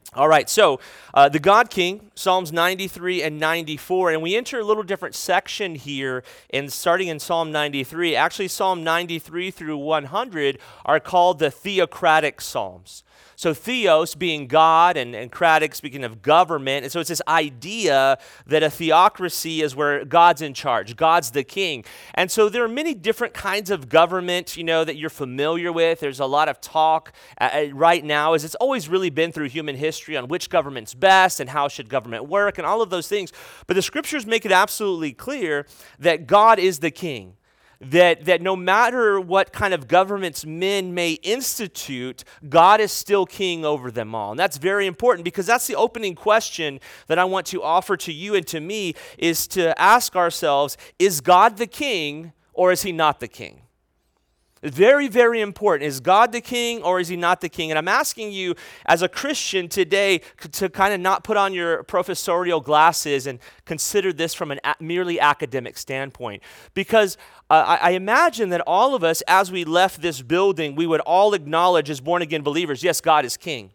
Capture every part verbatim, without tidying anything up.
All right, so uh, the God King, Psalms ninety-three and ninety-four, and we enter a little different section here, and starting in Psalm ninety-three. Actually, Psalm ninety-three through one hundred are called the theocratic Psalms. So theos being God, and, and kratic speaking of government, and so it's this idea that a theocracy is where God's in charge, God's the king. And so there are many different kinds of government, you know, that you're familiar with. There's a lot of talk uh, right now, as it's always really been through human history, on which government's best and how should government work and all of those things. But the scriptures make it absolutely clear that God is the king. That, that no matter what kind of governments men may institute, God is still king over them all. And that's very important, because that's the opening question that I want to offer to you and to me, is to ask ourselves, is God the king or is he not the king? Very, very important. Is God the king or is he not the king? And I'm asking you as a Christian today to kind of not put on your professorial glasses and consider this from an a- merely academic standpoint. Because uh, I, I imagine that all of us, as we left this building, we would all acknowledge as born-again believers, yes, God is king.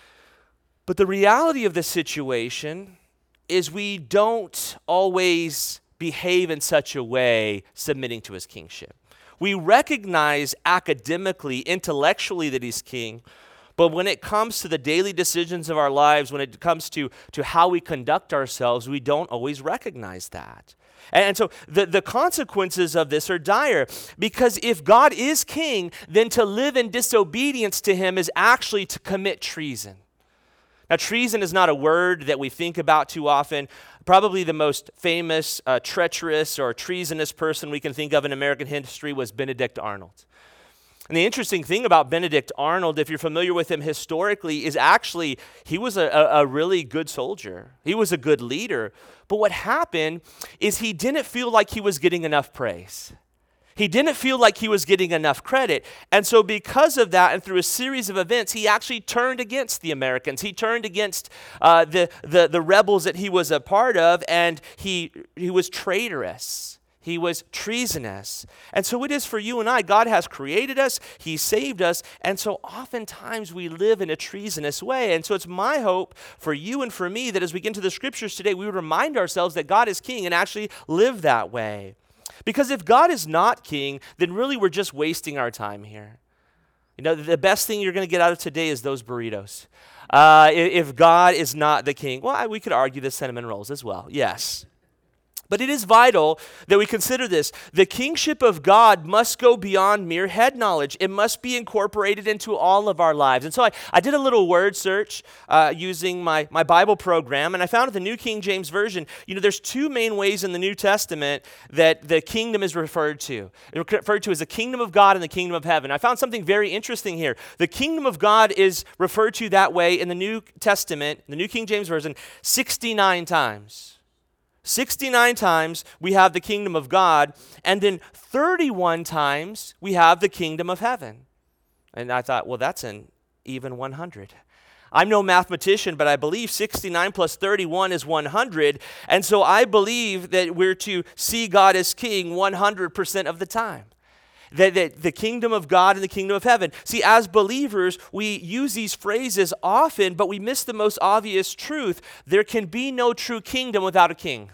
But the reality of the situation is we don't always behave in such a way submitting to his kingship. We recognize academically, intellectually that he's king, but when it comes to the daily decisions of our lives, when it comes to, to how we conduct ourselves, we don't always recognize that. And so the, the consequences of this are dire, because if God is king, then to live in disobedience to him is actually to commit treason. Now, treason is not a word that we think about too often. Probably the most famous uh, treacherous or treasonous person we can think of in American history was Benedict Arnold. And the interesting thing about Benedict Arnold, if you're familiar with him historically, is actually he was a, a, a really good soldier. He was a good leader. But what happened is he didn't feel like he was getting enough praise. He didn't feel like he was getting enough credit. And so because of that, and through a series of events, he actually turned against the Americans. He turned against uh, the, the, the rebels that he was a part of, and he, he was traitorous. He was treasonous. And so it is for you and I. God has created us. He saved us. And so oftentimes we live in a treasonous way. And so it's my hope for you and for me that as we get into the scriptures today, we would remind ourselves that God is king and actually live that way. Because if God is not king, then really we're just wasting our time here. You know, the best thing you're going to get out of today is those burritos. Uh, if God is not the king, well, I, we could argue the cinnamon rolls as well, yes. But it is vital that we consider this. The kingship of God must go beyond mere head knowledge. It must be incorporated into all of our lives. And so I, I did a little word search uh, using my, my Bible program, and I found in the New King James Version, you know, there's two main ways in the New Testament that the kingdom is referred to. It's referred to as the kingdom of God and the kingdom of heaven. I found something very interesting here. The kingdom of God is referred to that way in the New Testament, the New King James Version, sixty-nine times. sixty-nine times we have the kingdom of God, and then thirty-one times we have the kingdom of heaven. And I thought, well, that's an even one hundred. I'm no mathematician, but I believe sixty-nine plus thirty-one is one hundred. And so I believe that we're to see God as king one hundred percent of the time. That, that the kingdom of God and the kingdom of heaven. See, as believers, we use these phrases often, but we miss the most obvious truth. There can be no true kingdom without a king.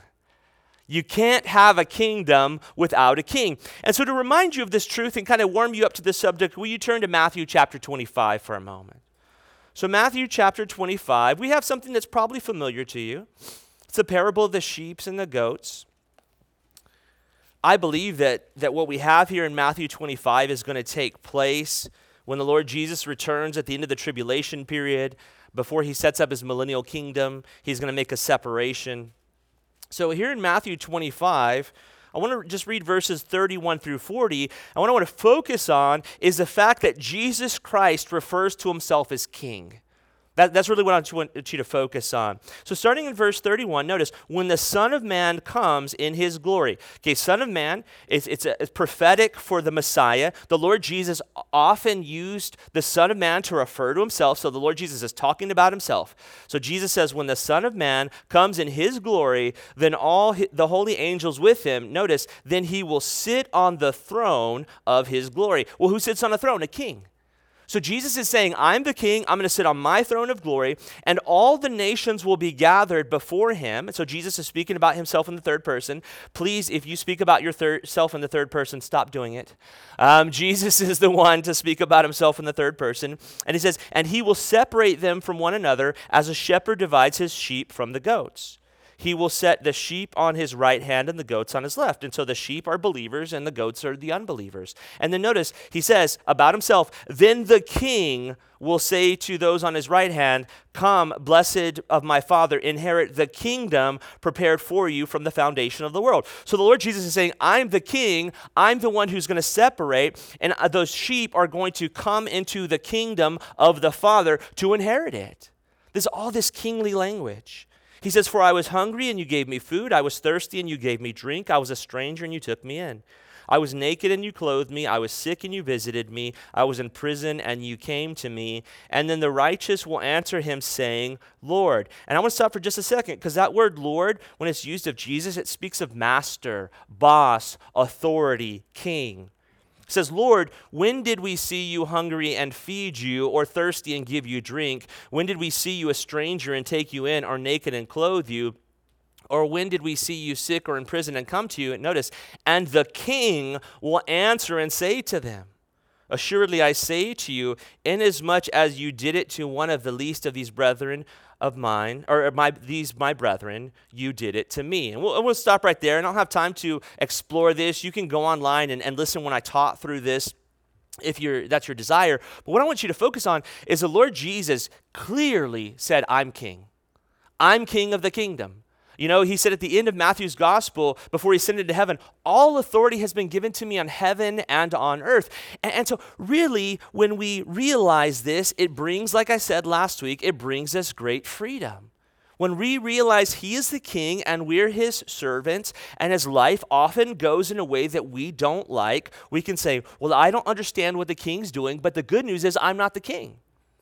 You can't have a kingdom without a king. And so to remind you of this truth and kind of warm you up to this subject, will you turn to Matthew chapter twenty-five for a moment? So Matthew chapter twenty-five, we have something that's probably familiar to you. It's the parable of the sheep and the goats. I believe that, that what we have here in Matthew twenty-five is going to take place when the Lord Jesus returns at the end of the tribulation period. Before he sets up his millennial kingdom, he's going to make a separation. So here in Matthew twenty-five, I want to just read verses thirty-one through forty. And what I want to focus on is the fact that Jesus Christ refers to himself as king. That, that's really what I want you to focus on. So starting in verse thirty-one, notice, when the Son of Man comes in his glory. Okay, Son of Man, it's, it's, a, it's prophetic for the Messiah. The Lord Jesus often used the Son of Man to refer to himself, so the Lord Jesus is talking about himself. So Jesus says, when the Son of Man comes in his glory, then all his, the holy angels with him, notice, then he will sit on the throne of his glory. Well, who sits on a throne? A king. So Jesus is saying, I'm the king, I'm going to sit on my throne of glory, and all the nations will be gathered before him. And so Jesus is speaking about himself in the third person. Please, if you speak about yourself in the third person, stop doing it. Um, Jesus is the one to speak about himself in the third person. And he says, and he will separate them from one another as a shepherd divides his sheep from the goats. He will set the sheep on his right hand and the goats on his left. And so the sheep are believers and the goats are the unbelievers. And then notice, he says about himself, then the king will say to those on his right hand, come, blessed of my Father, inherit the kingdom prepared for you from the foundation of the world. So the Lord Jesus is saying, I'm the king, I'm the one who's going to separate, and those sheep are going to come into the kingdom of the Father to inherit it. There's all this kingly language. He says, for I was hungry and you gave me food. I was thirsty and you gave me drink. I was a stranger and you took me in. I was naked and you clothed me. I was sick and you visited me. I was in prison and you came to me. And then the righteous will answer him saying, Lord. And I want to stop for just a second because that word Lord, when it's used of Jesus, it speaks of master, boss, authority, king. It says, Lord, when did we see you hungry and feed you, or thirsty and give you drink? When did we see you a stranger and take you in, or naked and clothe you? Or when did we see you sick or in prison and come to you? And notice, and the king will answer and say to them, assuredly I say to you, inasmuch as you did it to one of the least of these brethren of mine, or my these my brethren, you did it to me. And we'll, we'll stop right there, and I don't have time to explore this. You can go online and, and listen when I taught through this if you're that's your desire. But what I want you to focus on is the Lord Jesus clearly said, I'm king. I'm king of the kingdom. You know, he said at the end of Matthew's gospel, before he ascended to heaven, all authority has been given to me on heaven and on earth. And, and so really, when we realize this, it brings, like I said last week, it brings us great freedom. When we realize he is the king and we're his servants, and his life often goes in a way that we don't like, we can say, well, I don't understand what the king's doing, but the good news is I'm not the king.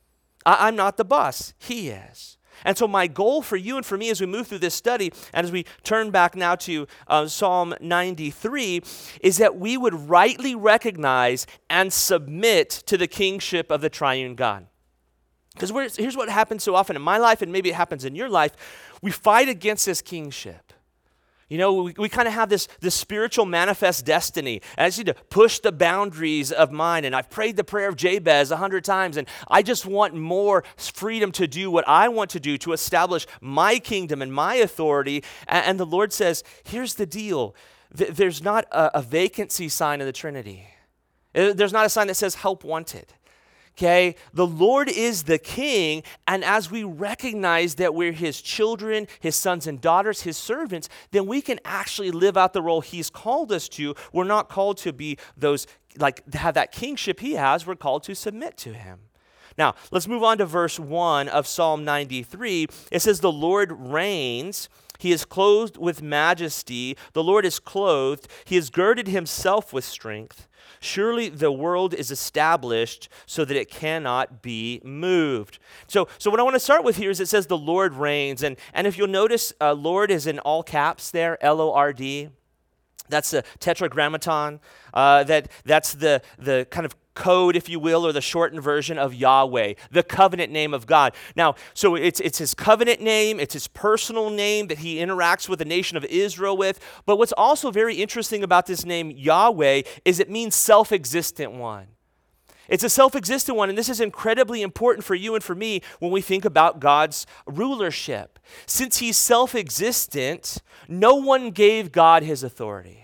I, I'm not the boss. He is. And so my goal for you and for me as we move through this study, and as we turn back now to uh, Psalm ninety-three, is that we would rightly recognize and submit to the kingship of the triune God. Because here's what happens so often in my life, and maybe it happens in your life. We fight against this kingship. You know, we, we kind of have this, this spiritual manifest destiny. And I just need to push the boundaries of mine. And I've prayed the prayer of Jabez a hundred times. And I just want more freedom to do what I want to do, to establish my kingdom and my authority. And, and the Lord says, here's the deal. Th- there's not a, a vacancy sign in the Trinity. There's not a sign that says help wanted. Okay, the Lord is the king, and as we recognize that we're his children, his sons and daughters, his servants, then we can actually live out the role he's called us to. We're not called to be those, like, to have that kingship he has. We're called to submit to him. Now, let's move on to verse one of Psalm ninety-three. It says, the Lord reigns. He is clothed with majesty. The Lord is clothed. He has girded himself with strength. Surely the world is established so that it cannot be moved. So, so what I want to start with here is it says the Lord reigns. And, and if you'll notice, uh, Lord is in all caps there, L O R D. That's the tetragrammaton. Uh, that, that's the, the kind of code, if you will, or the shortened version of Yahweh, the covenant name of God. Now, so it's it's his covenant name, it's his personal name that he interacts with the nation of Israel with. But what's also very interesting about this name Yahweh is it means self-existent one. It's a self-existent one, and this is incredibly important for you and for me when we think about God's rulership. Since he's self-existent, no one gave God his authority.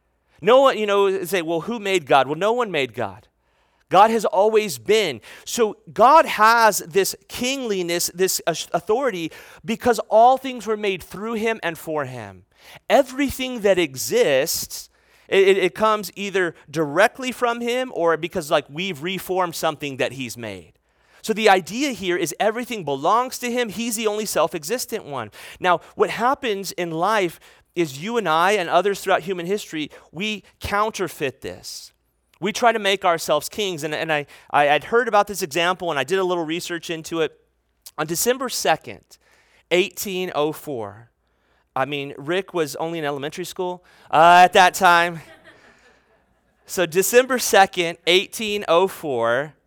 No one, you know, say, well, who made God? Well, no one made God. God has always been. So God has this kingliness, this authority, because all things were made through him and for him. Everything that exists, it, it comes either directly from him or because like we've reformed something that he's made. So the idea here is everything belongs to him. He's the only self-existent one. Now, what happens in life is you and I and others throughout human history, we counterfeit this. We try to make ourselves kings, and, and I, I, I'd heard about this example, and I did a little research into it. On December second, eighteen oh four, I mean, Rick was only in elementary school uh, at that time. So December second, eighteen oh four,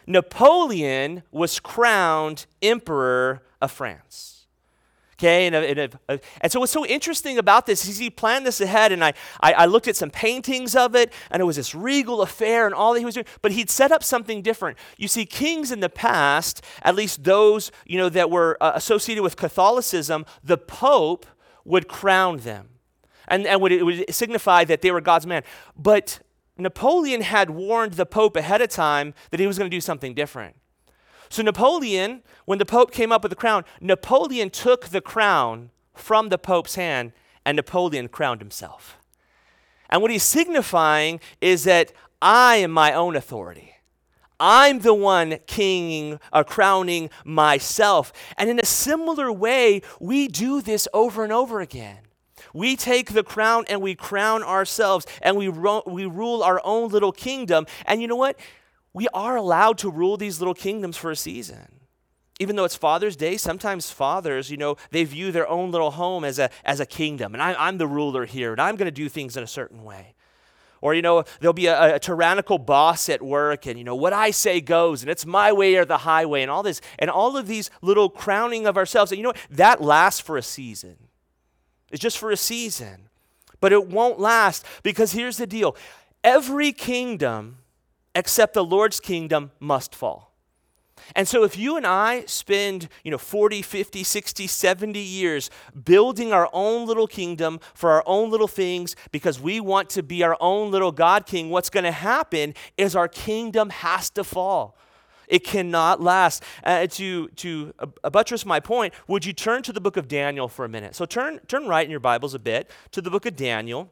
Napoleon was crowned Emperor of France. Okay, and, and, and, and so what's so interesting about this is he planned this ahead, and I, I, I looked at some paintings of it, and it was this regal affair and all that he was doing, but he'd set up something different. You see, kings in the past, at least those, you know, that were uh, associated with Catholicism, the Pope would crown them, and, and would, it would signify that they were God's man. But Napoleon had warned the Pope ahead of time that he was going to do something different. So Napoleon, when the Pope came up with the crown, Napoleon took the crown from the Pope's hand, and Napoleon crowned himself. And what he's signifying is that I am my own authority. I'm the one kinging or crowning myself. And in a similar way, we do this over and over again. We take the crown and we crown ourselves, and we, ro- we rule our own little kingdom. And you know what? We are allowed to rule these little kingdoms for a season. Even though it's Father's Day, sometimes fathers, you know, they view their own little home as a, as a kingdom. And I, I'm the ruler here, and I'm going to do things in a certain way. Or, you know, there'll be a, a tyrannical boss at work, and, you know, what I say goes, and it's my way or the highway, and all this. And all of these little crowning of ourselves. And you know what? That lasts for a season. It's just for a season. But it won't last, because here's the deal. Every kingdom except the Lord's kingdom must fall. And so if you and I spend, you know, forty, fifty, sixty, seventy years building our own little kingdom for our own little things because we want to be our own little God king, what's going to happen is our kingdom has to fall. It cannot last. Uh, to to uh, buttress my point, would you turn to the book of Daniel for a minute? So turn turn right in your Bibles a bit to the book of Daniel.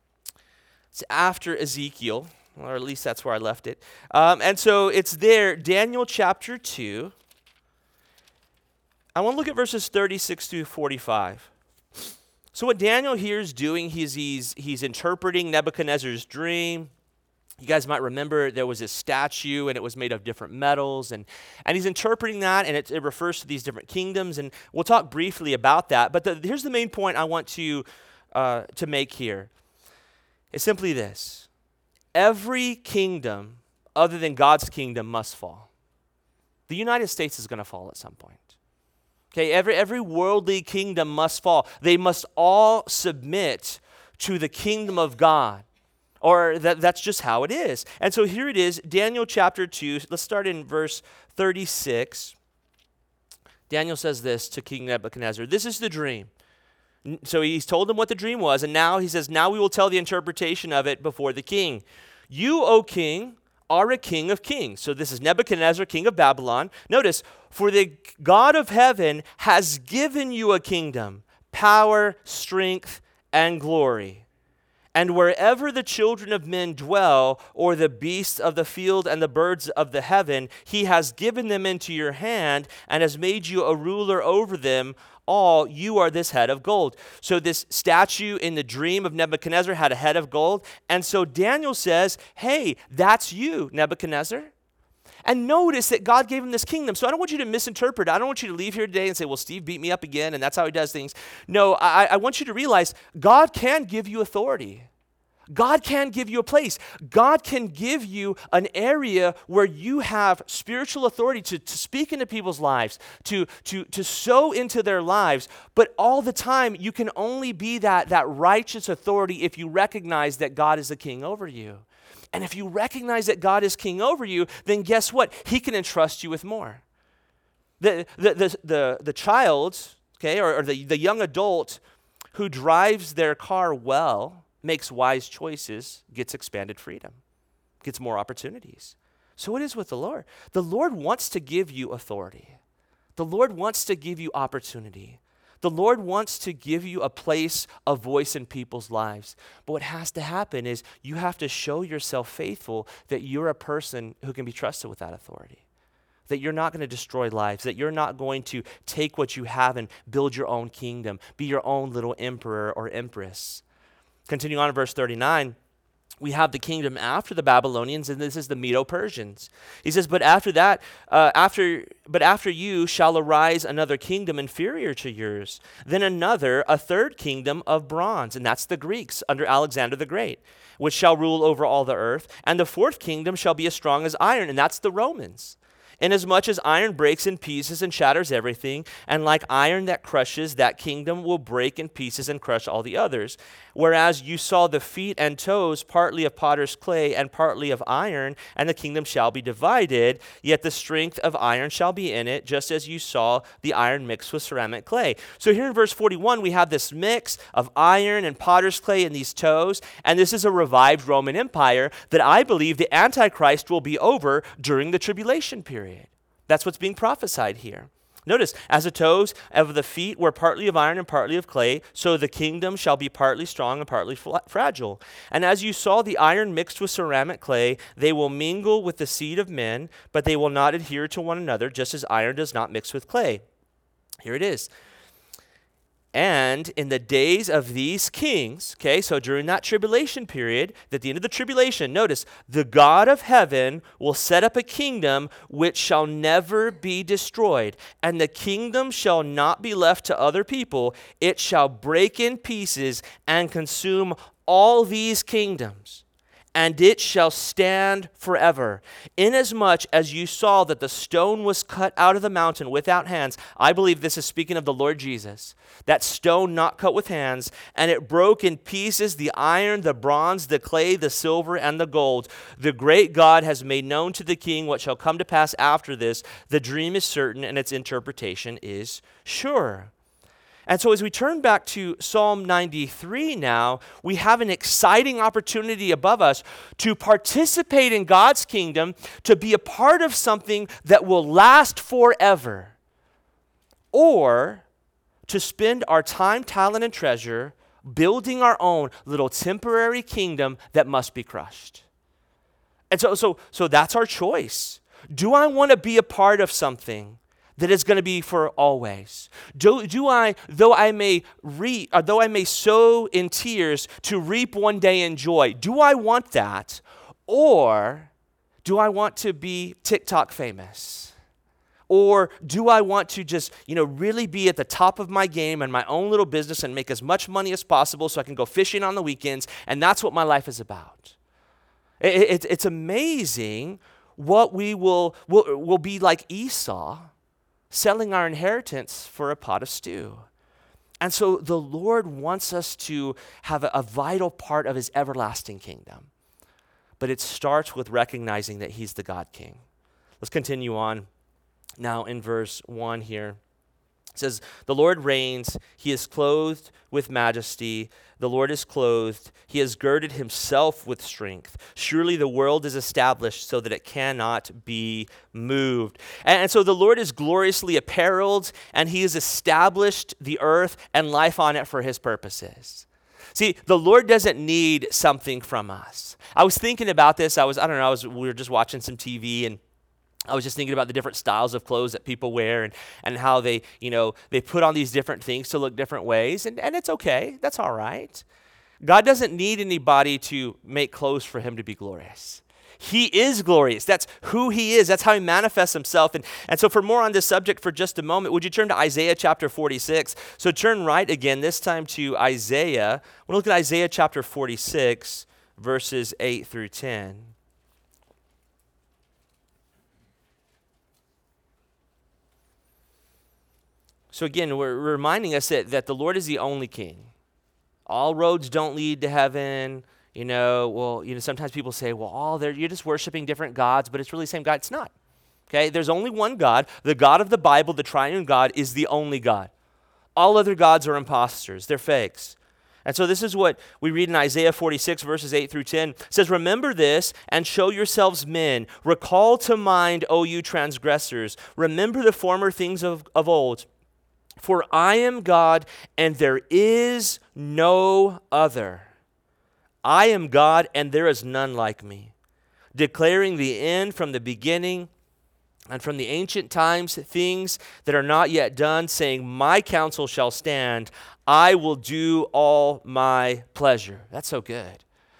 It's after Ezekiel. Or at least that's where I left it. Um, and so it's there, Daniel chapter two. I want to look at verses thirty-six through forty-five. So what Daniel here is doing, he's, he's, he's interpreting Nebuchadnezzar's dream. You guys might remember there was a statue, and it was made of different metals. And, and he's interpreting that, and it, it refers to these different kingdoms. And we'll talk briefly about that. But the, here's the main point I want to, uh, to make here. It's simply this. Every kingdom other than God's kingdom must fall. The United States is going to fall at some point. Okay, every, every worldly kingdom must fall. They must all submit to the kingdom of God, or that, that's just how it is. And so here it is, Daniel chapter two. Let's start in verse thirty-six. Daniel says this to King Nebuchadnezzar. This is the dream. So he's told him what the dream was, and now he says, now we will tell the interpretation of it before the king. You, O king, are a king of kings. So this is Nebuchadnezzar, king of Babylon. Notice, for the God of heaven has given you a kingdom, power, strength, and glory. And wherever the children of men dwell, or the beasts of the field and the birds of the heaven, he has given them into your hand and has made you a ruler over them all. You are this head of gold. So this statue in the dream of Nebuchadnezzar had a head of gold. And so Daniel says, hey, that's you, Nebuchadnezzar. And notice that God gave him this kingdom. So I don't want you to misinterpret. I don't want you to leave here today and say, well, Steve beat me up again, and that's how he does things. No, I, I want you to realize God can give you authority. God can give you a place. God can give you an area where you have spiritual authority to, to speak into people's lives, to, to, to sow into their lives. But all the time, you can only be that, that righteous authority if you recognize that God is the king over you. And if you recognize that God is king over you, then guess what? He can entrust you with more. The, the, the, the, the child, okay, or, or the, the young adult who drives their car well, makes wise choices, gets expanded freedom, gets more opportunities. So it is with the Lord. The Lord wants to give you authority. The Lord wants to give you opportunity. The Lord wants to give you a place, a voice in people's lives. But what has to happen is you have to show yourself faithful that you're a person who can be trusted with that authority, that you're not going to destroy lives, that you're not going to take what you have and build your own kingdom, be your own little emperor or empress. Continuing on in verse thirty-nine, we have the kingdom after the Babylonians, and this is the Medo-Persians. He says, but after that, uh, after but after you shall arise another kingdom inferior to yours, then another, a third kingdom of bronze, and that's the Greeks under Alexander the Great, which shall rule over all the earth, and the fourth kingdom shall be as strong as iron, and that's the Romans. Inasmuch as iron breaks in pieces and shatters everything, and like iron that crushes, that kingdom will break in pieces and crush all the others. Whereas you saw the feet and toes partly of potter's clay and partly of iron, and the kingdom shall be divided, yet the strength of iron shall be in it, just as you saw the iron mixed with ceramic clay. So here in verse forty-one, we have this mix of iron and potter's clay in these toes, and this is a revived Roman Empire that I believe the Antichrist will be over during the tribulation period. That's what's being prophesied here. Notice, as the toes of the feet were partly of iron and partly of clay, so the kingdom shall be partly strong and partly fla- fragile. And as you saw the iron mixed with ceramic clay, they will mingle with the seed of men, but they will not adhere to one another, just as iron does not mix with clay. Here it is. And in the days of these kings, okay, so during that tribulation period, at the end of the tribulation, notice, the God of heaven will set up a kingdom which shall never be destroyed. And the kingdom shall not be left to other people. It shall break in pieces and consume all these kingdoms. And it shall stand forever. Inasmuch as you saw that the stone was cut out of the mountain without hands, I believe this is speaking of the Lord Jesus, that stone not cut with hands, and it broke in pieces the iron, the bronze, the clay, the silver, and the gold. The great God has made known to the king what shall come to pass after this. The dream is certain, and its interpretation is sure. And so as we turn back to Psalm ninety-three now, we have an exciting opportunity above us to participate in God's kingdom, to be a part of something that will last forever, or to spend our time, talent, and treasure building our own little temporary kingdom that must be crushed. And so, so, so that's our choice. Do I want to be a part of something that is going to be for always? Do, do I, though I may reap, or though I may sow in tears to reap one day in joy, do I want that? Or do I want to be TikTok famous? Or do I want to just, you know, really be at the top of my game and my own little business and make as much money as possible so I can go fishing on the weekends, and that's what my life is about? It, it, it's amazing what we will, will, will be like Esau, selling our inheritance for a pot of stew. And so the Lord wants us to have a, a vital part of his everlasting kingdom. But it starts with recognizing that he's the God King. Let's continue on now in verse one here. It says, the Lord reigns, he is clothed with majesty. The Lord is clothed, he has girded himself with strength. Surely the world is established so that it cannot be moved. And, and so the Lord is gloriously apparelled, and he has established the earth and life on it for his purposes. See, the Lord doesn't need something from us. I was thinking about this. I was, I don't know, I was, we were just watching some T V, and I was just thinking about the different styles of clothes that people wear, and, and how they, you know, they put on these different things to look different ways, and, and it's okay. That's all right. God doesn't need anybody to make clothes for him to be glorious. He is glorious. That's who he is. That's how he manifests himself. And, and so for more on this subject for just a moment, would you turn to Isaiah chapter forty-six? So turn right again, this time to Isaiah. We'll look at Isaiah chapter forty-six, verses eight through ten. So again, we're reminding us that, that the Lord is the only king. All roads don't lead to heaven. You know, well, you know, sometimes people say, well, all they're, you're just worshiping different gods, but it's really the same God. It's not. Okay, there's only one God. The God of the Bible, the triune God, is the only God. All other gods are imposters. They're fakes. And so this is what we read in Isaiah forty-six, verses eight through ten. It says, remember this and show yourselves men. Recall to mind, O you transgressors. Remember the former things of, of old. For I am God, and there is no other. I am God, and there is none like me, declaring the end from the beginning, and from the ancient times things that are not yet done, saying, my counsel shall stand. I will do all my pleasure. That's so good.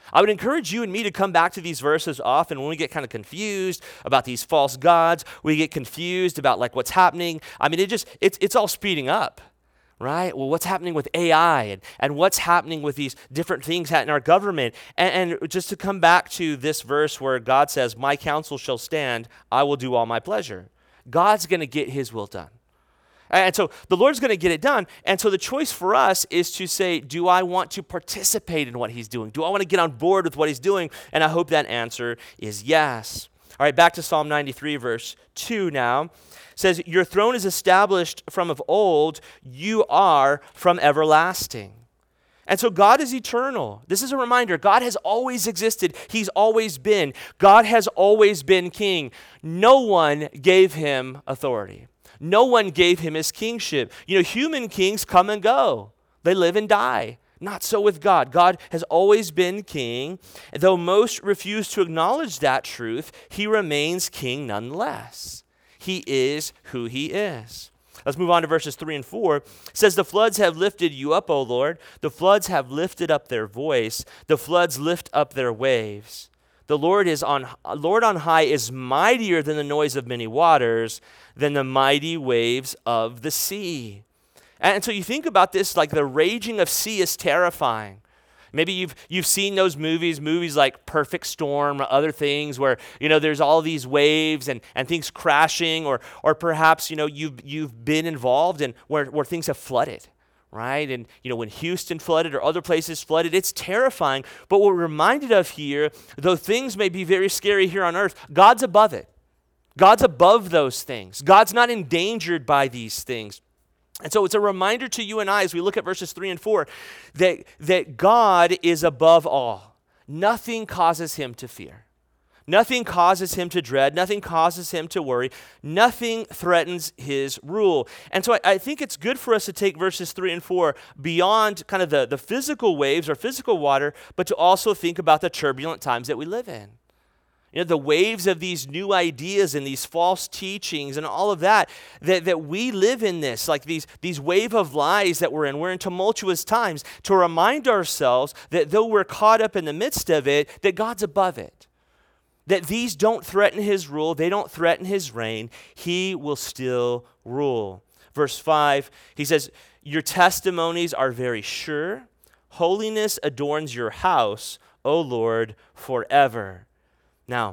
I would encourage you and me to come back to these verses often when we get kind of confused about these false gods. We get confused about like what's happening. I mean, it just, it's, it's all speeding up, right? Well, what's happening with A I and, and what's happening with these different things in our government. And, and just to come back to this verse where God says, my counsel shall stand, I will do all my pleasure. God's going to get his will done. And so the Lord's going to get it done. And so the choice for us is to say, do I want to participate in what he's doing? Do I want to get on board with what he's doing? And I hope that answer is yes. All right, back to Psalm ninety-three, verse two now. It says, your throne is established from of old. You are from everlasting. And so God is eternal. This is a reminder. God has always existed. He's always been. God has always been king. No one gave him authority. No one gave him his kingship. You know, human kings come and go. They live and die. Not so with God. God has always been king. Though most refuse to acknowledge that truth, he remains king nonetheless. He is who he is. Let's move on to verses three and four. It says, the floods have lifted you up, O Lord. The floods have lifted up their voice. The floods lift up their waves. The Lord is on Lord on high is mightier than the noise of many waters, than the mighty waves of the sea. And so you think about this, like the raging of sea is terrifying. Maybe you've you've seen those movies, movies like Perfect Storm or other things where, you know, there's all these waves and, and things crashing, or or perhaps, you know, you've you've been involved in where, where things have flooded. Right? And, you know, when Houston flooded or other places flooded, it's terrifying. But what we're reminded of here, though things may be very scary here on earth, God's above it. God's above those things. God's not endangered by these things. And so it's a reminder to you and I as we look at verses three and four that, that God is above all. Nothing causes him to fear. Nothing causes him to dread. Nothing causes him to worry. Nothing threatens his rule. And so I, I think it's good for us to take verses three and four beyond kind of the, the physical waves or physical water, but to also think about the turbulent times that we live in. You know, the waves of these new ideas and these false teachings and all of that, that, that we live in this, like these, these wave of lies that we're in. We're in tumultuous times, to remind ourselves that though we're caught up in the midst of it, that God's above it. That these don't threaten his rule, they don't threaten his reign. He will still rule. Verse five, he says, your testimonies are very sure. Holiness adorns your house, O Lord, forever. Now,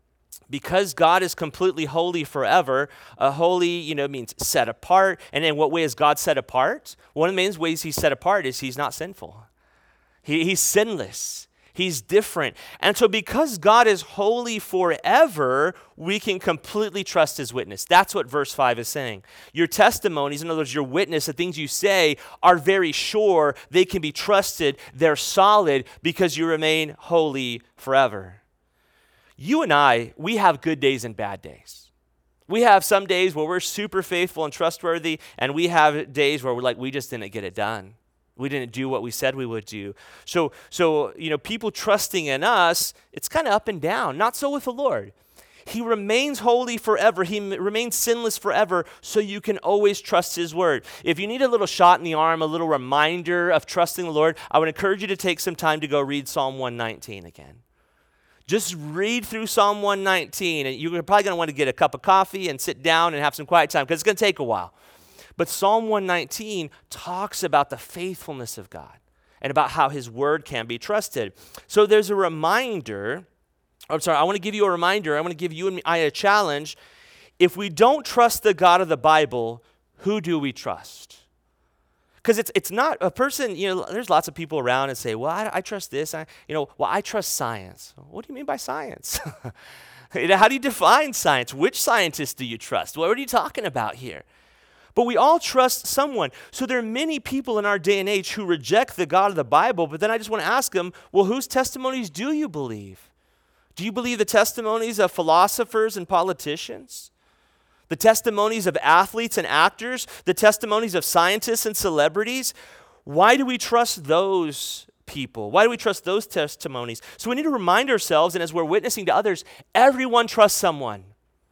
because God is completely holy forever, uh, holy, you know, means set apart. And in what way is God set apart? One of the main ways he's set apart is he's not sinful. He, he's sinless. He's different. And so because God is holy forever, we can completely trust his witness. That's what verse five is saying. Your testimonies, in other words, your witness, the things you say are very sure. They can be trusted. They're solid because you remain holy forever. You and I, we have good days and bad days. We have some days where we're super faithful and trustworthy, and we have days where we're like, we just didn't get it done. We didn't do what we said we would do. So, so you know, people trusting in us, it's kind of up and down. Not so with the Lord. He remains holy forever. He m- remains sinless forever, so you can always trust his word. If you need a little shot in the arm, a little reminder of trusting the Lord, I would encourage you to take some time to go read Psalm one nineteen again. Just read through Psalm one nineteen, and you're probably going to want to get a cup of coffee and sit down and have some quiet time, because it's going to take a while. But Psalm one nineteen talks about the faithfulness of God and about how his word can be trusted. So there's a reminder. I'm sorry, I want to give you a reminder. I want to give you and I a challenge. If we don't trust the God of the Bible, who do we trust? Because it's it's not a person, you know, there's lots of people around and say, well, I, I trust this. I, you know, well, I trust science. What do you mean by science? How do you define science? Which scientists do you trust? What are you talking about here? But we all trust someone. So there are many people in our day and age who reject the God of the Bible, but then I just want to ask them, well, whose testimonies do you believe? Do you believe the testimonies of philosophers and politicians? The testimonies of athletes and actors? The testimonies of scientists and celebrities? Why do we trust those people? Why do we trust those testimonies? So we need to remind ourselves, and as we're witnessing to others, everyone trusts someone.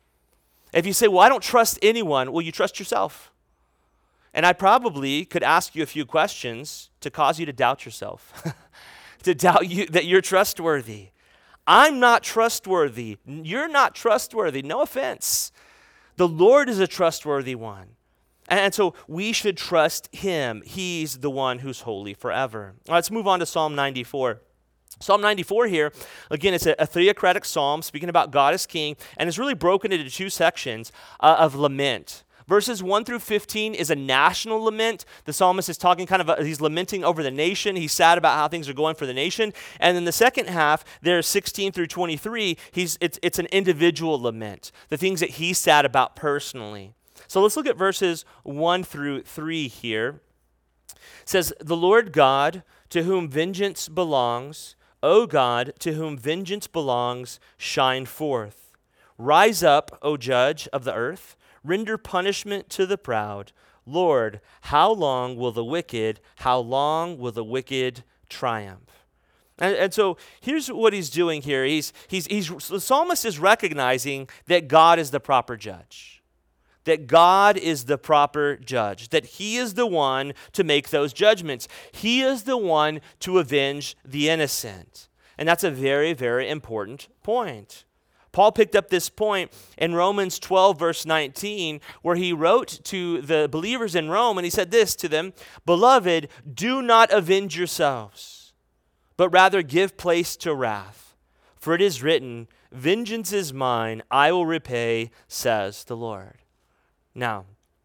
If you say, well, I don't trust anyone, well, you trust yourself. And I probably could ask you a few questions to cause you to doubt yourself. to doubt you that you're trustworthy. I'm not trustworthy. You're not trustworthy. No offense. The Lord is a trustworthy one. And so we should trust him. He's the one who's holy forever. All right, let's move on to Psalm ninety-four. Psalm ninety-four here, again, it's a, a theocratic psalm speaking about God as king, and it's really broken into two sections uh, of lament. Verses one through fifteen is a national lament. The psalmist is talking kind of, a, he's lamenting over the nation. He's sad about how things are going for the nation. And then the second half, there's sixteen through twenty-three, he's, it's, it's an individual lament, the things that he's sad about personally. So let's look at verses one through three here. It says, "The Lord God, to whom vengeance belongs, O God, to whom vengeance belongs, shine forth. Rise up, O judge of the earth. Render punishment to the proud. Lord, how long will the wicked, how long will the wicked triumph?" And, and so here's what he's doing here. He's, he's, he's, the psalmist is recognizing that God is the proper judge. That God is the proper judge, that he is the one to make those judgments. He is the one to avenge the innocent. And that's a very, very important point. Paul picked up this point in Romans twelve, verse nineteen, where he wrote to the believers in Rome, and he said this to them, "Beloved, do not avenge yourselves, but rather give place to wrath. For it is written, 'Vengeance is mine, I will repay, says the Lord.'" Now,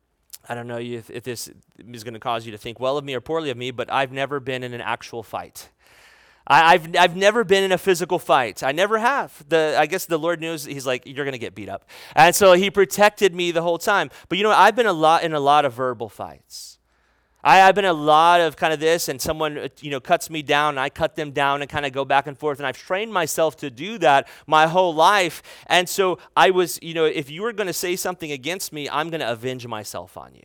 I don't know if, if this is going to cause you to think well of me or poorly of me, but I've never been in an actual fight. I, I've I've never been in a physical fight. I never have. The I guess the Lord knows. He's like, you're going to get beat up, and so he protected me the whole time. But you know what? I've been a lot in a lot of verbal fights. I, I've been a lot of kind of this, and someone you know cuts me down, and I cut them down, and kind of go back and forth. And I've trained myself to do that my whole life. And so I was, you know, if you were going to say something against me, I'm going to avenge myself on you.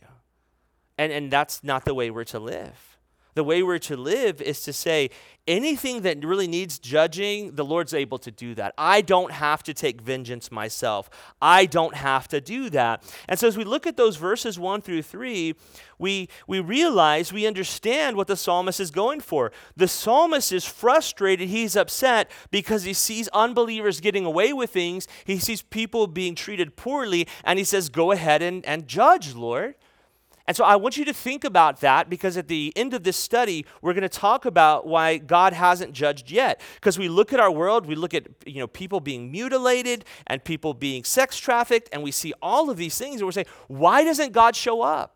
And and that's not the way we're to live. The way we're to live is to say, anything that really needs judging, the Lord's able to do that. I don't have to take vengeance myself. I don't have to do that. And so as we look at those verses one through three, we, we realize, we understand what the psalmist is going for. The psalmist is frustrated. He's upset because he sees unbelievers getting away with things. He sees people being treated poorly, and he says, go ahead and, and judge, Lord. And so I want you to think about that, because at the end of this study, we're going to talk about why God hasn't judged yet. Because we look at our world, we look at you know people being mutilated and people being sex trafficked, and we see all of these things, and we're saying, why doesn't God show up?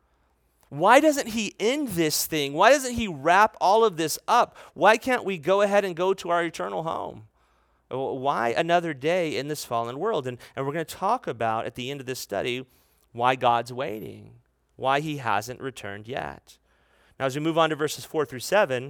Why doesn't he end this thing? Why doesn't he wrap all of this up? Why can't we go ahead and go to our eternal home? Why another day in this fallen world? And, and we're going to talk about, at the end of this study, why God's waiting. Why he hasn't returned yet. Now, as we move on to verses four through seven,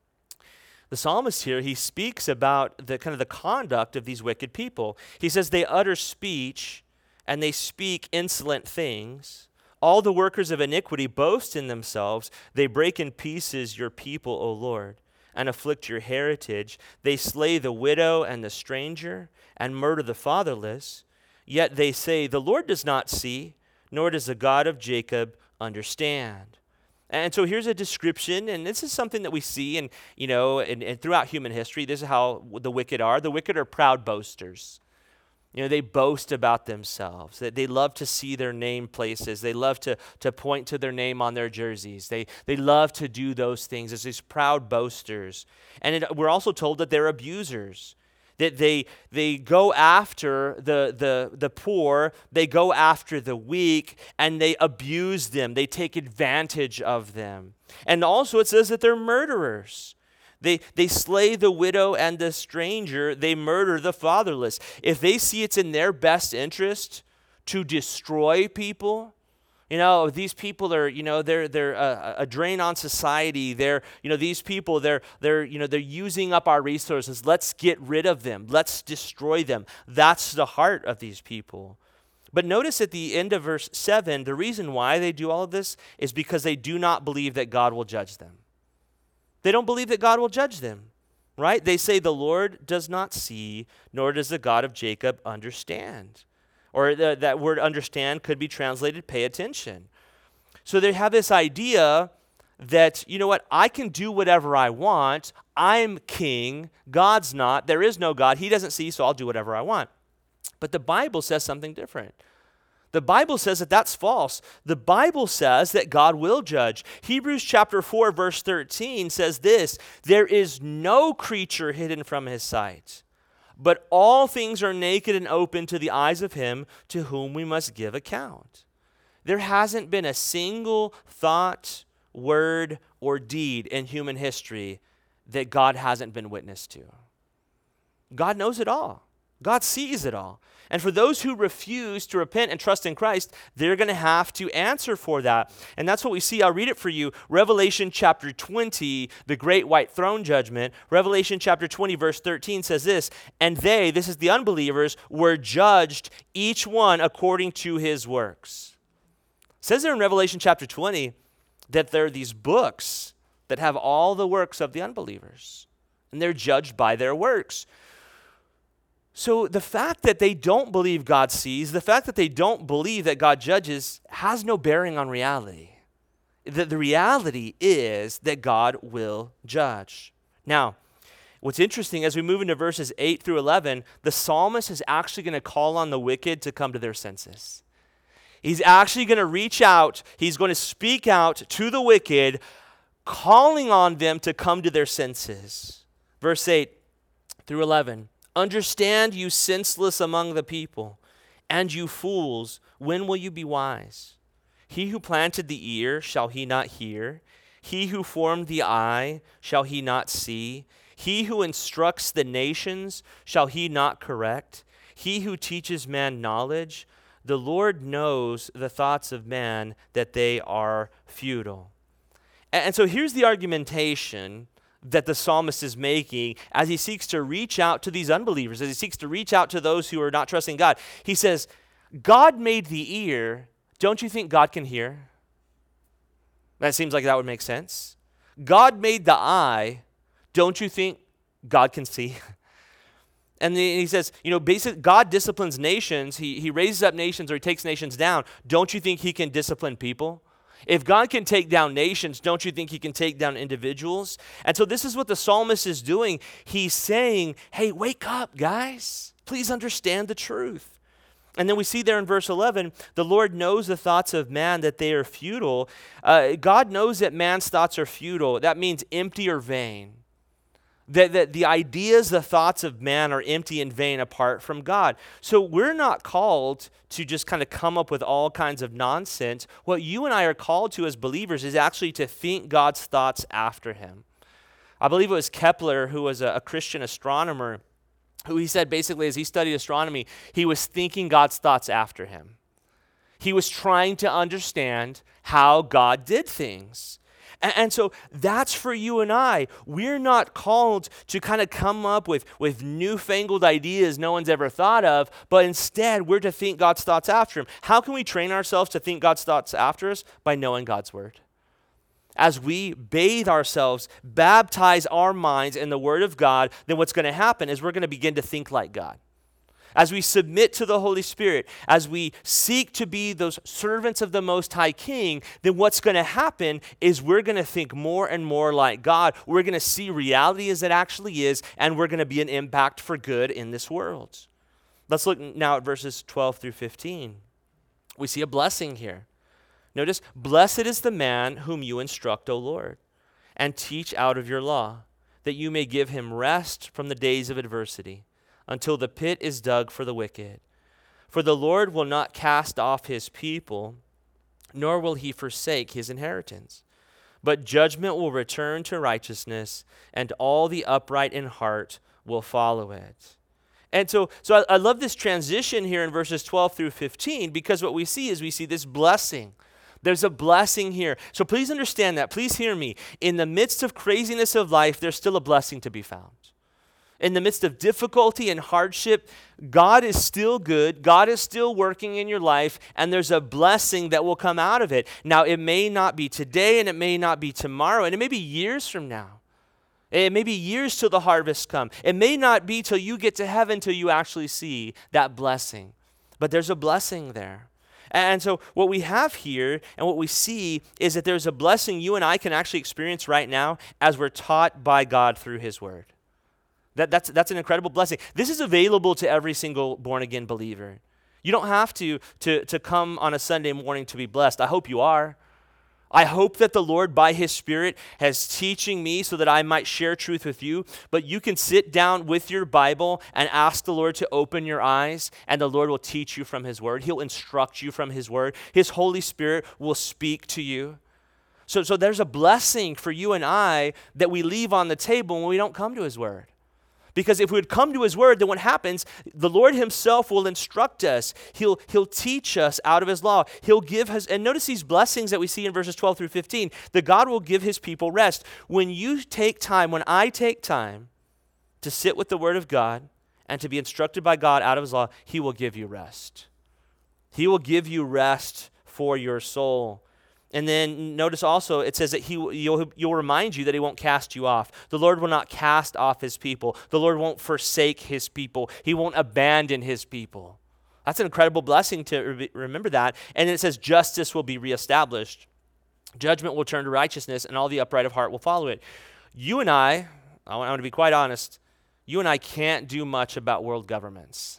the psalmist here, he speaks about the kind of the conduct of these wicked people. He says they utter speech and they speak insolent things. All the workers of iniquity boast in themselves. They break in pieces your people, O Lord, and afflict your heritage. They slay the widow and the stranger and murder the fatherless. Yet they say, the Lord does not see, nor does the God of Jacob understand. And so here's a description, and this is something that we see and you know, and, and throughout human history. This is how the wicked are. The wicked are proud boasters. You know, they boast about themselves. They, they love to see their name places. They love to, to point to their name on their jerseys. They, they love to do those things as these proud boasters. And it, we're also told that they're abusers. That they they go after the, the, the poor, they go after the weak, and they abuse them. They take advantage of them. And also it says that they're murderers. They, they slay the widow and the stranger. They murder the fatherless. If they see it's in their best interest to destroy people, you know, these people are, you know, they're they're a, a drain on society. They're, you know, these people, they're they're, you know, they're using up our resources. Let's get rid of them. Let's destroy them. That's the heart of these people. But notice at the end of verse seven, the reason why they do all of this is because they do not believe that God will judge them. They don't believe that God will judge them, right? They say the Lord does not see, nor does the God of Jacob understand. Or the, that word understand could be translated pay attention. So they have this idea that, you know what, I can do whatever I want. I'm king, God's not, there is no God, he doesn't see, so I'll do whatever I want. But the Bible says something different. The Bible says that that's false. The Bible says that God will judge. Hebrews chapter four, verse thirteen says this, there is no creature hidden from his sight, but all things are naked and open to the eyes of him to whom we must give account. There hasn't been a single thought, word, or deed in human history that God hasn't been witness to. God knows it all. God sees it all. And for those who refuse to repent and trust in Christ, they're going to have to answer for that. And that's what we see. I'll read it for you. Revelation chapter twenty, the great white throne judgment. Revelation chapter twenty, verse thirteen says this, and they, this is the unbelievers, were judged, each one according to his works. It says there in Revelation chapter twenty that there are these books that have all the works of the unbelievers, and they're judged by their works. So the fact that they don't believe God sees, the fact that they don't believe that God judges has no bearing on reality. The, the reality is that God will judge. Now, what's interesting, as we move into verses eight through eleven, the psalmist is actually going to call on the wicked to come to their senses. He's actually going to reach out, he's going to speak out to the wicked, calling on them to come to their senses. Verse eight through eleven. Understand, you senseless among the people, and you fools, when will you be wise? He who planted the ear, shall he not hear? He who formed the eye, shall he not see? He who instructs the nations, shall he not correct? He who teaches man knowledge, the Lord knows the thoughts of man, that they are futile. And, and so here's the argumentation that the psalmist is making as he seeks to reach out to these unbelievers, as he seeks to reach out to those who are not trusting God. He says, God made the ear. Don't you think God can hear? That seems like that would make sense. God made the eye. Don't you think God can see? And then he says, you know, basic, God disciplines nations. He, he raises up nations, or he takes nations down. Don't you think he can discipline people? If God can take down nations, don't you think he can take down individuals? And so this is what the psalmist is doing. He's saying, hey, wake up, guys. Please understand the truth. And then we see there in verse eleven, the Lord knows the thoughts of man, that they are futile. Uh, God knows that man's thoughts are futile. That means empty or vain. That, that the ideas, the thoughts of man are empty and vain apart from God. So we're not called to just kind of come up with all kinds of nonsense. What you and I are called to as believers is actually to think God's thoughts after him. I believe it was Kepler, who was a, a Christian astronomer, who he said basically as he studied astronomy, he was thinking God's thoughts after him. He was trying to understand how God did things. And so that's for you and I. We're not called to kind of come up with, with newfangled ideas no one's ever thought of, but instead we're to think God's thoughts after him. How can we train ourselves to think God's thoughts after us? By knowing God's word. As we bathe ourselves, baptize our minds in the word of God, then what's going to happen is we're going to begin to think like God. As we submit to the Holy Spirit, as we seek to be those servants of the Most High King, then what's going to happen is we're going to think more and more like God. We're going to see reality as it actually is, and we're going to be an impact for good in this world. Let's look now at verses twelve through fifteen. We see a blessing here. Notice, blessed is the man whom you instruct, O Lord, and teach out of your law, that you may give him rest from the days of adversity, until the pit is dug for the wicked. For the Lord will not cast off his people, nor will he forsake his inheritance. But judgment will return to righteousness, and all the upright in heart will follow it. And so, so I, I love this transition here in verses twelve through fifteen, because what we see is we see this blessing. There's a blessing here. So please understand that. Please hear me. In the midst of craziness of life, there's still a blessing to be found. In the midst of difficulty and hardship, God is still good. God is still working in your life, and there's a blessing that will come out of it. Now, it may not be today, and it may not be tomorrow, and it may be years from now. It may be years till the harvest come. It may not be till you get to heaven till you actually see that blessing. But there's a blessing there. And so what we have here and what we see is that there's a blessing you and I can actually experience right now as we're taught by God through his word. That, that's, that's an incredible blessing. This is available to every single born-again believer. You don't have to, to, to come on a Sunday morning to be blessed. I hope you are. I hope that the Lord, by his Spirit, has teaching me so that I might share truth with you. But you can sit down with your Bible and ask the Lord to open your eyes, and the Lord will teach you from his word. He'll instruct you from his word. His Holy Spirit will speak to you. So, so there's a blessing for you and I that we leave on the table when we don't come to his word. Because if we would come to his word, then what happens, the Lord himself will instruct us. He'll, he'll teach us out of his law. He'll give us, and notice these blessings that we see in verses twelve through fifteen, that God will give his people rest. When you take time, when I take time to sit with the word of God and to be instructed by God out of his law, he will give you rest. He will give you rest for your soul. And then notice also it says that he you'll, you'll remind you that he won't cast you off. The Lord will not cast off his people. The Lord won't forsake his people. He won't abandon his people. That's an incredible blessing to re- remember that. And then it says justice will be reestablished. Judgment will turn to righteousness, and all the upright of heart will follow it. You and I, I want, I want to be quite honest, you and I can't do much about world governments.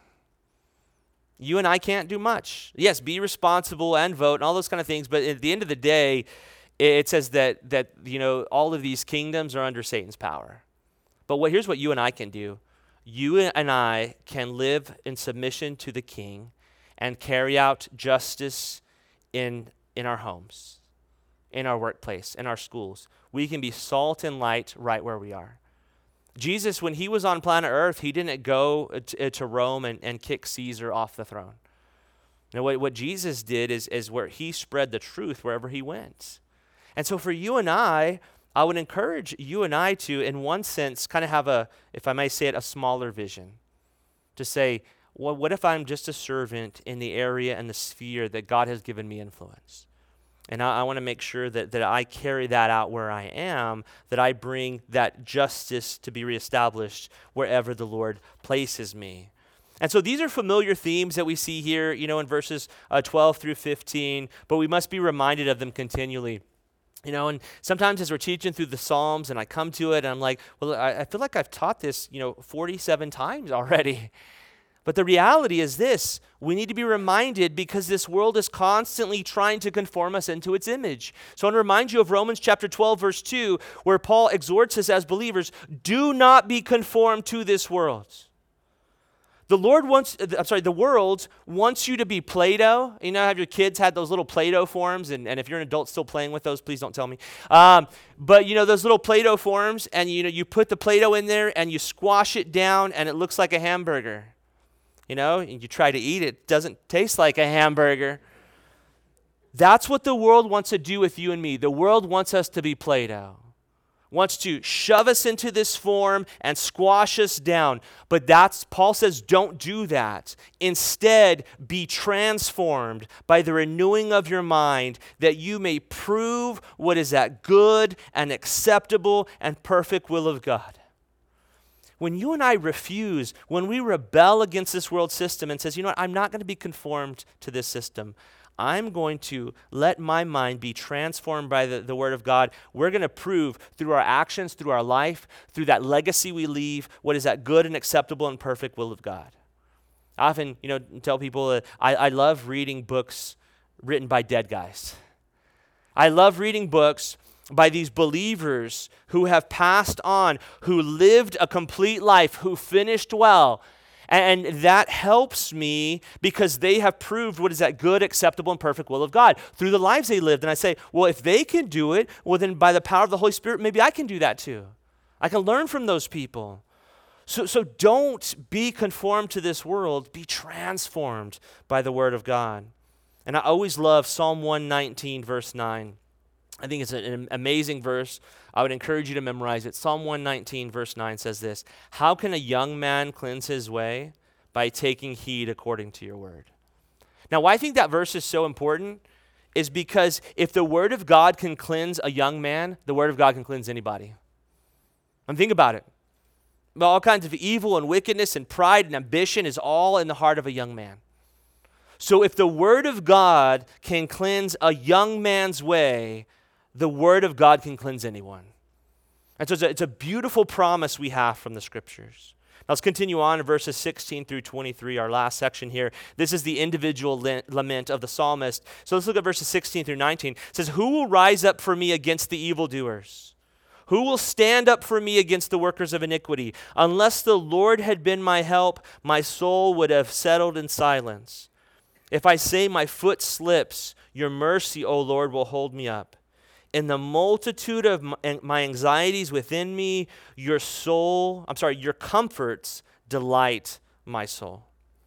You and I can't do much. Yes, be responsible and vote and all those kind of things, but at the end of the day, it says that that you know all of these kingdoms are under Satan's power. But what here's what you and I can do. You and I can live in submission to the king and carry out justice in in our homes, in our workplace, in our schools. We can be salt and light right where we are. Jesus, when he was on planet Earth, he didn't go to, to Rome and, and kick Caesar off the throne. Now, what, what Jesus did is, is where he spread the truth wherever he went. And so for you and I, I would encourage you and I to, in one sense, kind of have a, if I may say it, a smaller vision. To say, well, what if I'm just a servant in the area and the sphere that God has given me influence? And I, I want to make sure that, that I carry that out where I am, that I bring that justice to be reestablished wherever the Lord places me. And so these are familiar themes that we see here, you know, in verses uh, twelve through fifteen, but we must be reminded of them continually. You know, and sometimes as we're teaching through the Psalms and I come to it and I'm like, well, I, I feel like I've taught this, you know, forty-seven times already. But the reality is this, we need to be reminded because this world is constantly trying to conform us into its image. So I want to remind you of Romans chapter twelve, verse two, where Paul exhorts us as believers, do not be conformed to this world. The Lord wants, I'm sorry, the world wants you to be Play-Doh. You know, have your kids had those little Play-Doh forms, and, and if you're an adult still playing with those, please don't tell me. Um, but you know, those little Play-Doh forms, and you know, you put the Play-Doh in there, and you squash it down, and it looks like a hamburger. You know, and you try to eat it, it doesn't taste like a hamburger. That's what the world wants to do with you and me. The world wants us to be Play-Doh. Wants to shove us into this form and squash us down. But that's, Paul says, don't do that. Instead, be transformed by the renewing of your mind that you may prove what is that good and acceptable and perfect will of God. When you and I refuse, when we rebel against this world system and says, you know what, I'm not going to be conformed to this system. I'm going to let my mind be transformed by the, the word of God. We're going to prove through our actions, through our life, through that legacy we leave, what is that good and acceptable and perfect will of God. I often, you know, tell people uh, I, I love reading books written by dead guys. I love reading books by these believers who have passed on, who lived a complete life, who finished well. And that helps me because they have proved what is that good, acceptable, and perfect will of God through the lives they lived. And I say, well, if they can do it, well, then by the power of the Holy Spirit, maybe I can do that too. I can learn from those people. So, so don't be conformed to this world. Be transformed by the word of God. And I always love Psalm one nineteen, verse nine. I think it's an amazing verse. I would encourage you to memorize it. Psalm one nineteen, verse nine says this, how can a young man cleanse his way? By taking heed according to your word. Now, why I think that verse is so important is because if the word of God can cleanse a young man, the word of God can cleanse anybody. And think about it. All kinds of evil and wickedness and pride and ambition is all in the heart of a young man. So if the word of God can cleanse a young man's way, the word of God can cleanse anyone. And so it's a, it's a beautiful promise we have from the scriptures. Now let's continue on in verses sixteen through twenty-three, our last section here. This is the individual lament of the psalmist. So let's look at verses sixteen through nineteen. It says, who will rise up for me against the evildoers? Who will stand up for me against the workers of iniquity? Unless the Lord had been my help, my soul would have settled in silence. If I say my foot slips, your mercy, O Lord, will hold me up. In the multitude of my anxieties within me, your soul, I'm sorry, your comforts delight my soul.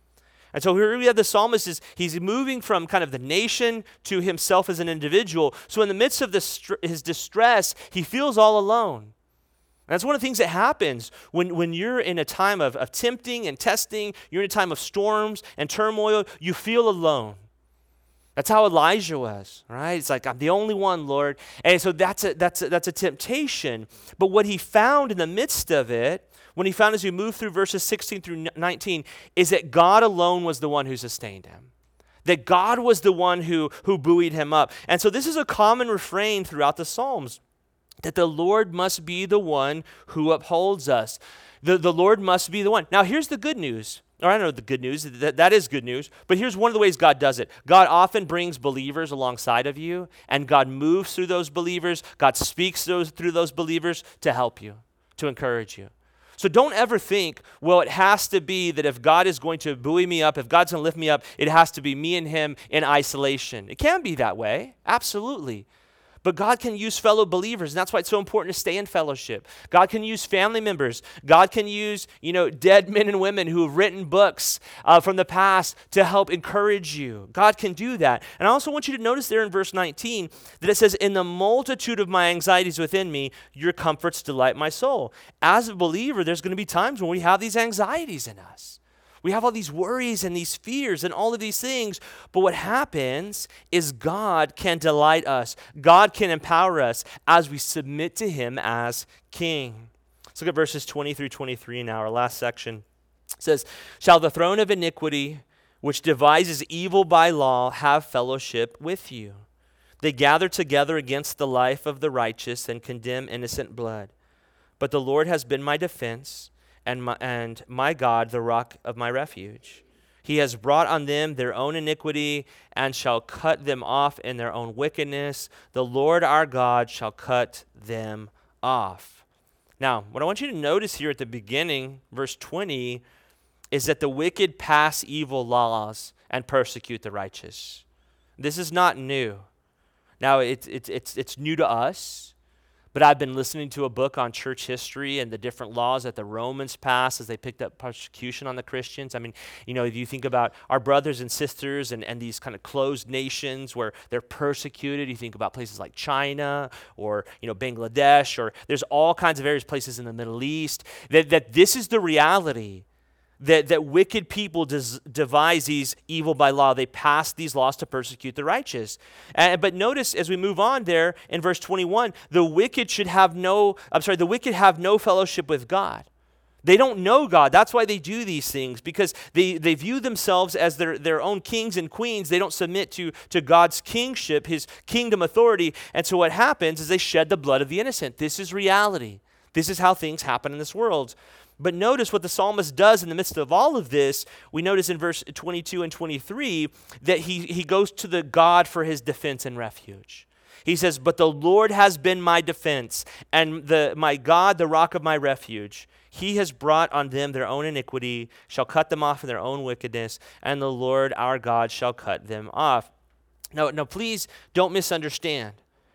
And so here we have the psalmist, is he's moving from kind of the nation to himself as an individual. So in the midst of this, his distress, he feels all alone. And that's one of the things that happens when, when you're in a time of, of tempting and testing, you're in a time of storms and turmoil, you feel alone. That's how Elijah was, right? It's like, I'm the only one, Lord. And so that's a, that's a, that's a temptation. But what he found in the midst of it, when he found as we move through verses sixteen through nineteen, is that God alone was the one who sustained him. That God was the one who, who buoyed him up. And so this is a common refrain throughout the Psalms, that the Lord must be the one who upholds us. The, the Lord must be the one. Now here's the good news. Or I don't know the good news, that, that is good news, but here's one of the ways God does it. God often brings believers alongside of you, and God moves through those believers. God speaks those, through those believers to help you, to encourage you. So don't ever think, well, it has to be that if God is going to buoy me up, if God's going to lift me up, it has to be me and him in isolation. It can be that way, absolutely. But God can use fellow believers, and that's why it's so important to stay in fellowship. God can use family members. God can use, you know, dead men and women who have written books uh, from the past to help encourage you. God can do that. And I also want you to notice there in verse nineteen that it says, in the multitude of my anxieties within me, your comforts delight my soul. As a believer, there's going to be times when we have these anxieties in us. We have all these worries and these fears and all of these things, but what happens is God can delight us. God can empower us as we submit to him as king. Let's look at verses twenty through twenty-three now, our last section. It says, shall the throne of iniquity, which devises evil by law, have fellowship with you? They gather together against the life of the righteous and condemn innocent blood. But the Lord has been my defense, And my, and my God, the rock of my refuge. He has brought on them their own iniquity and shall cut them off in their own wickedness. The Lord our God shall cut them off. Now, what I want you to notice here at the beginning, verse twenty, is that the wicked pass evil laws and persecute the righteous. This is not new. Now, it's it's it's it's new to us. But I've been listening to a book on church history and the different laws that the Romans passed as they picked up persecution on the Christians. I mean, you know, if you think about our brothers and sisters and, and these kind of closed nations where they're persecuted, you think about places like China or, you know, Bangladesh, or there's all kinds of various places in the Middle East, that, that this is the reality. That, that wicked people des, devise these evil by law. They pass these laws to persecute the righteous. And, but notice as we move on there in verse twenty-one, the wicked should have no, I'm sorry, the wicked have no fellowship with God. They don't know God. That's why they do these things, because they, they view themselves as their, their own kings and queens. They don't submit to, to God's kingship, his kingdom authority. And so what happens is they shed the blood of the innocent. This is reality. This is how things happen in this world. But notice what the psalmist does in the midst of all of this. We notice in verse twenty-two and twenty-three that he, he goes to the God for his defense and refuge. He says, but the Lord has been my defense, and the my God, the rock of my refuge. He has brought on them their own iniquity, shall cut them off in their own wickedness, and the Lord our God shall cut them off. Now, now please don't misunderstand.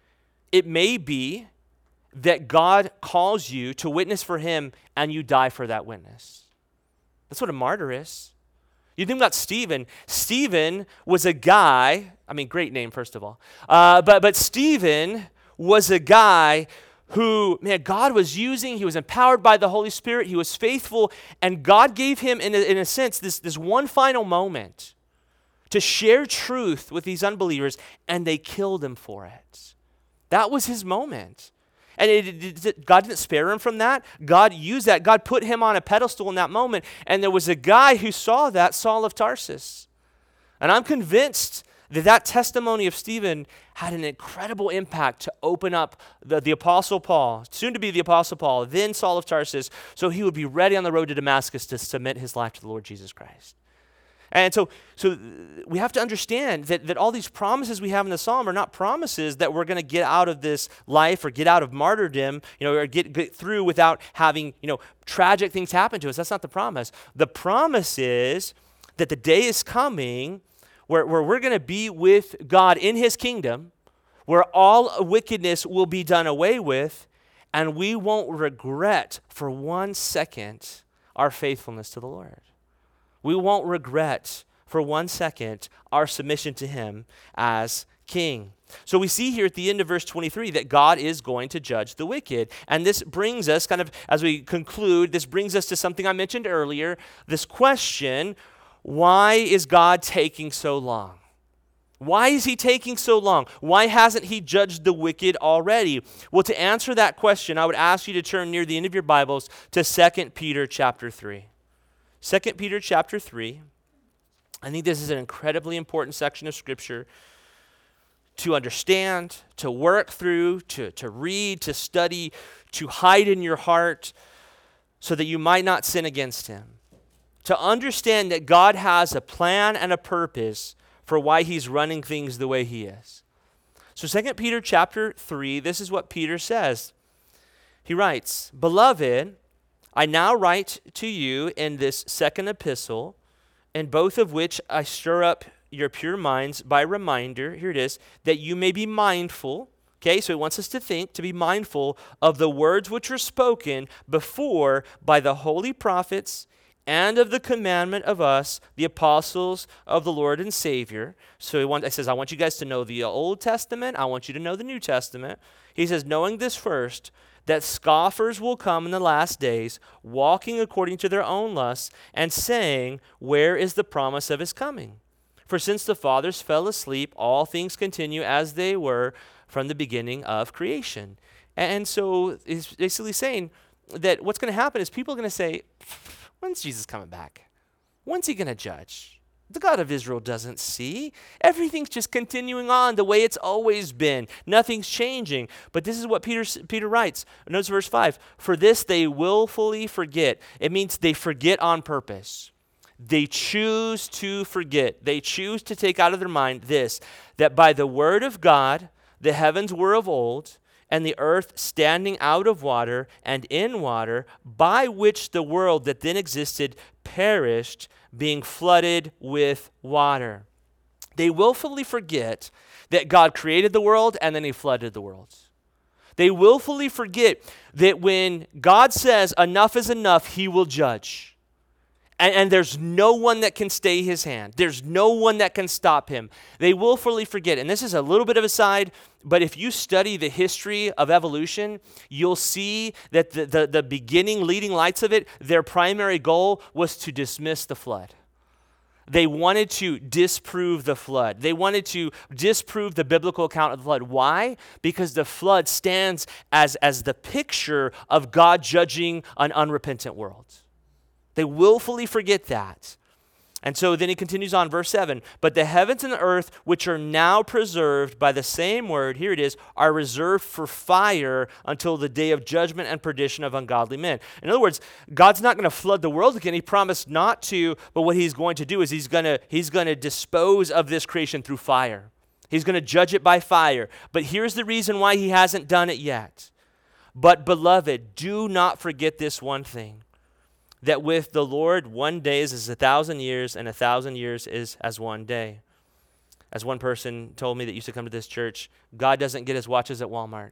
It may be that God calls you to witness for him and you die for that witness. That's what a martyr is. You think about Stephen. Stephen was a guy, I mean, great name, first of all. Uh, but, but Stephen was a guy who, man, God was using. He was empowered by the Holy Spirit. He was faithful. And God gave him, in a, in a sense, this, this one final moment to share truth with these unbelievers, and they killed him for it. That was his moment. And it, it, God didn't spare him from that. God used that. God put him on a pedestal in that moment. And there was a guy who saw that, Saul of Tarsus. And I'm convinced that that testimony of Stephen had an incredible impact to open up the, the Apostle Paul, soon to be the Apostle Paul, then Saul of Tarsus, so he would be ready on the road to Damascus to submit his life to the Lord Jesus Christ. And so, so we have to understand that, that all these promises we have in the Psalm are not promises that we're going to get out of this life or get out of martyrdom, you know, or get, get through without having, you know, tragic things happen to us. That's not the promise. The promise is that the day is coming where, where we're going to be with God in his kingdom, where all wickedness will be done away with, and we won't regret for one second our faithfulness to the Lord. We won't regret for one second our submission to him as king. So we see here at the end of verse twenty-three that God is going to judge the wicked. And this brings us, kind of as we conclude, this brings us to something I mentioned earlier, this question, why is God taking so long? Why is he taking so long? Why hasn't he judged the wicked already? Well, to answer that question, I would ask you to turn near the end of your Bibles to Second Peter chapter three. Second Peter chapter three. I think this is an incredibly important section of Scripture to understand, to work through, to, to read, to study, to hide in your heart so that you might not sin against him. To understand that God has a plan and a purpose for why he's running things the way he is. So Second Peter chapter three, this is what Peter says. He writes, "Beloved, I now write to you in this second epistle, in both of which I stir up your pure minds by reminder," here it is, "that you may be mindful," okay, so he wants us to think, to be mindful of the words which were spoken before by the holy prophets and of the commandment of us, the apostles of the Lord and Savior. So he wants, he says, I want you guys to know the Old Testament. I want you to know the New Testament. He says, knowing this first, that scoffers will come in the last days, walking according to their own lusts, and saying, where is the promise of his coming? For since the fathers fell asleep, all things continue as they were from the beginning of creation. And so he's basically saying that what's going to happen is people are going to say, when's Jesus coming back? When's he going to judge? The God of Israel doesn't see. Everything's just continuing on the way it's always been. Nothing's changing. But this is what Peter, Peter writes. Notice verse five. For this they willfully forget. It means they forget on purpose. They choose to forget. They choose to take out of their mind this, that by the word of God, the heavens were of old, and the earth standing out of water and in water, by which the world that then existed perished, being flooded with water. They willfully forget that God created the world and then he flooded the world. They willfully forget that when God says enough is enough, he will judge. And, and there's no one that can stay his hand. There's no one that can stop him. They willfully forget. And this is a little bit of a side, but if you study the history of evolution, you'll see that the, the, the beginning leading lights of it, their primary goal was to dismiss the flood. They wanted to disprove the flood. They wanted to disprove the biblical account of the flood. Why? Because the flood stands as, as the picture of God judging an unrepentant world. They willfully forget that. And so then he continues on, verse seven, but the heavens and the earth, which are now preserved by the same word, here it is, are reserved for fire until the day of judgment and perdition of ungodly men. In other words, God's not going to flood the world again. He promised not to, but what he's going to do is he's going to, he's going to dispose of this creation through fire. He's going to judge it by fire. But here's the reason why he hasn't done it yet. But beloved, do not forget this one thing, that with the Lord, one day is as a thousand years, and a thousand years is as one day. As one person told me that used to come to this church, God doesn't get his watches at Walmart.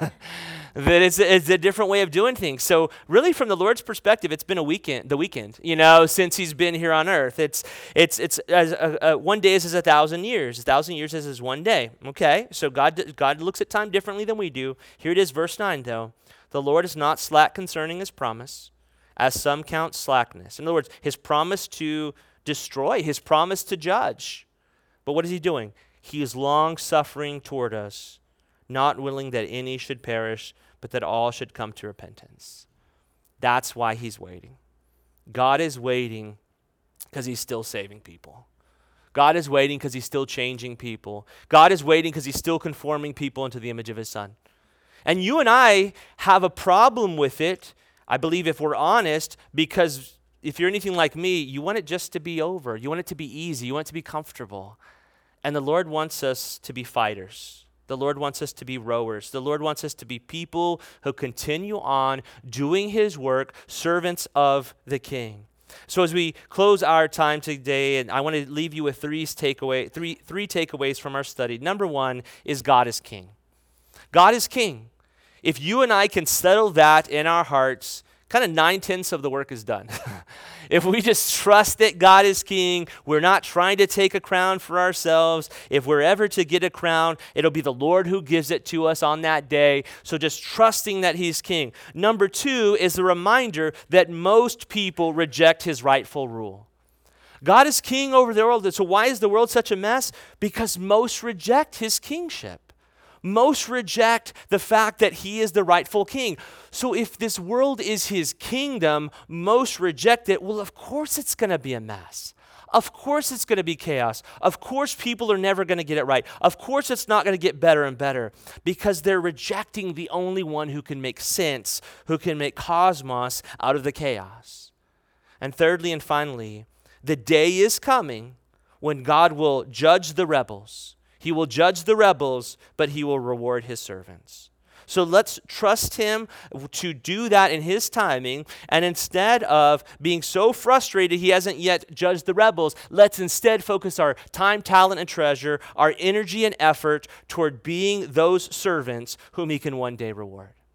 That it's, it's a different way of doing things. So really from the Lord's perspective, it's been a weekend, the weekend, you know, since he's been here on earth. It's it's it's as a, a, one day is as a thousand years. A thousand years is as one day. Okay, so God God looks at time differently than we do. Here it is, verse nine though. The Lord is not slack concerning his promise, as some count slackness. In other words, his promise to destroy, his promise to judge. But what is he doing? He is long-suffering toward us, not willing that any should perish, but that all should come to repentance. That's why he's waiting. God is waiting because he's still saving people. God is waiting because he's still changing people. God is waiting because he's still conforming people into the image of his son. And you and I have a problem with it, I believe, if we're honest, because if you're anything like me, you want it just to be over. You want it to be easy. You want it to be comfortable. And the Lord wants us to be fighters. The Lord wants us to be rowers. The Lord wants us to be people who continue on doing his work, servants of the King. So as we close our time today, and I want to leave you with three, takeaway, three, three takeaways from our study. Number one is God is King. God is King. If you and I can settle that in our hearts, kind of nine-tenths of the work is done. If we just trust that God is King, we're not trying to take a crown for ourselves. If we're ever to get a crown, it'll be the Lord who gives it to us on that day. So just trusting that he's King. Number two is the reminder that most people reject his rightful rule. God is King over the world. So why is the world such a mess? Because most reject his kingship. Most reject the fact that he is the rightful king. So if this world is his kingdom, most reject it. Well, of course it's going to be a mess. Of course it's going to be chaos. Of course people are never going to get it right. Of course it's not going to get better and better because they're rejecting the only one who can make sense, who can make cosmos out of the chaos. And thirdly and finally, the day is coming when God will judge the rebels. He will judge the rebels, but he will reward his servants. So let's trust him to do that in his timing. And instead of being so frustrated he hasn't yet judged the rebels, let's instead focus our time, talent, and treasure, our energy and effort toward being those servants whom he can one day reward.